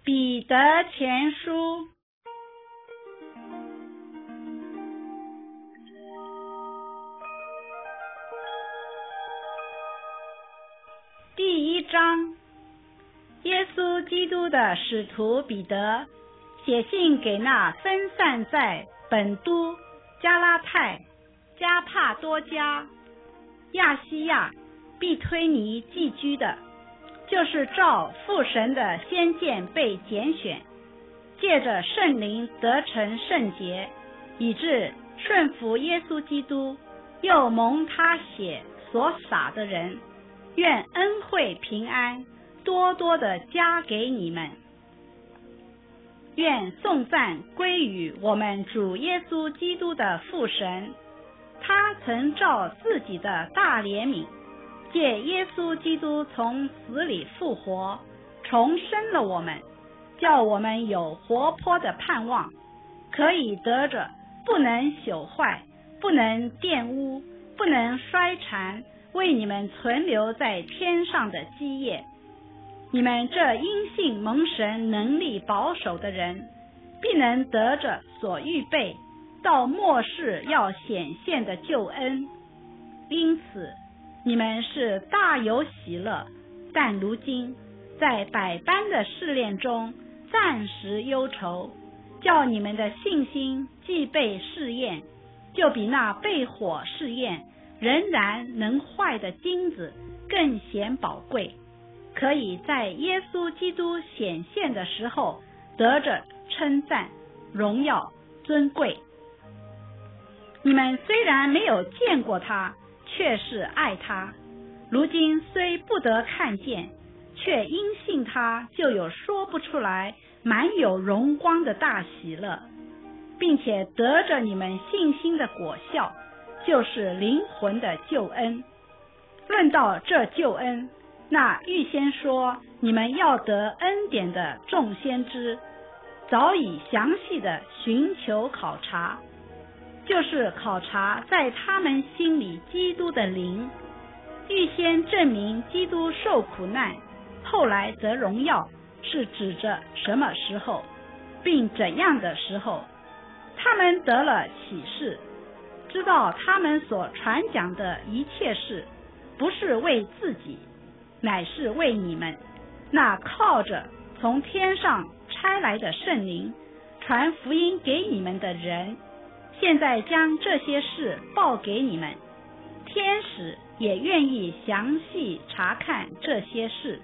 彼得前书第1章，耶稣基督的使徒彼得写信给那分散在本都、加拉太、加帕多家、亚细亚、庇推尼寄居的，就是照父神的先见被拣选，借着圣灵得成圣洁，以致顺服耶稣基督，又蒙他血所洒的人，愿恩惠平安多多的加给你们。愿颂赞归于我们主耶稣基督的父神，他曾照自己的大怜悯，借耶稣基督从死里复活，重生了我们，叫我们有活泼的盼望，可以得着不能朽坏、不能玷污、不能衰残，为你们存留在天上的基业。你们这因信蒙神能力保守的人，必能得着所预备到末世要显现的救恩。因此你们是大有喜乐，但如今在百般的试炼中暂时忧愁，叫你们的信心既被试验，就比那被火试验仍然能坏的金子更显宝贵，可以在耶稣基督显现的时候得着称赞、荣耀、尊贵。你们虽然没有见过他，却是爱他，如今虽不得看见，却因信他就有说不出来满有荣光的大喜乐，并且得着你们信心的果效，就是灵魂的救恩。论到这救恩，那预先说你们要得恩典的众先知，早已详细的寻求考察，就是考察在他们心里基督的灵，预先证明基督受苦难，后来得荣耀，是指着什么时候，并怎样的时候。他们得了启示，知道他们所传讲的一切事，不是为自己，乃是为你们，那靠着从天上差来的圣灵传福音给你们的人。现在将这些事报给你们，天使也愿意详细查看这些事。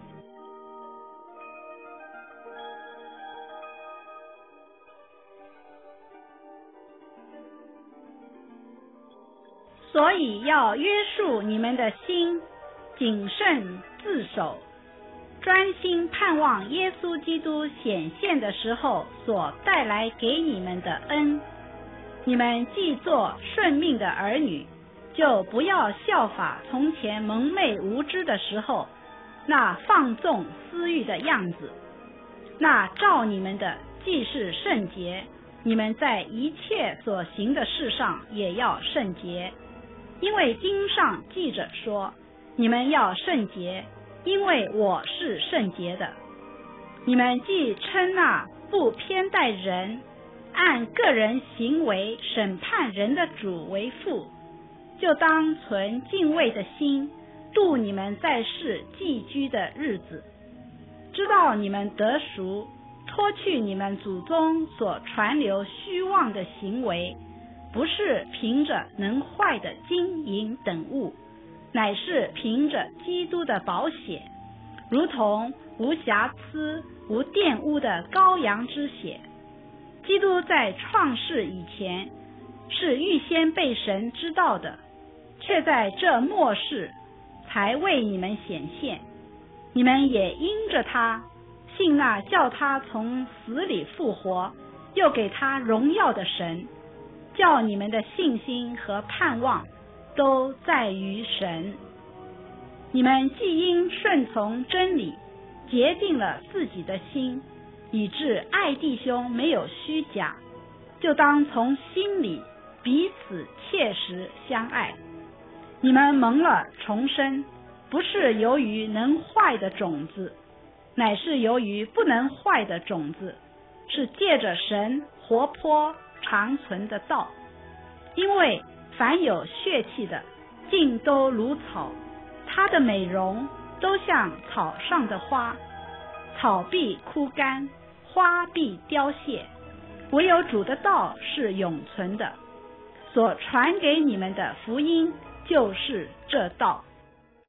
所以要约束你们的心，谨慎自守，专心盼望耶稣基督显现的时候所带来给你们的恩。你们既做顺命的儿女，就不要效法从前蒙昧无知的时候那放纵私欲的样子。那照你们的既是圣洁，你们在一切所行的事上也要圣洁，因为经上记着说，你们要圣洁，因为我是圣洁的。你们既称那不偏待人，按个人行为审判人的主为父，就当存敬畏的心度你们在世寄居的日子，知道你们得赎，脱去你们祖宗所传流虚妄的行为，不是凭着能坏的金银等物，乃是凭着基督的宝血，如同无瑕疵无玷污的羔羊之血。基督在创世以前是预先被神知道的，却在这末世才为你们显现。你们也因着他信那叫他从死里复活，又给他荣耀的神，叫你们的信心和盼望都在于神。你们既因顺从真理洁净了自己的心，以致爱弟兄没有虚假，就当从心里彼此切实相爱。你们蒙了重生，不是由于能坏的种子， 乃是由于不能坏的种子，是借着神活泼长存的道。因为凡有血气的，尽都如草，它的美容都像草上的花，草必枯干，花必凋谢，唯有主的道是永存的。所传给你们的福音就是这道。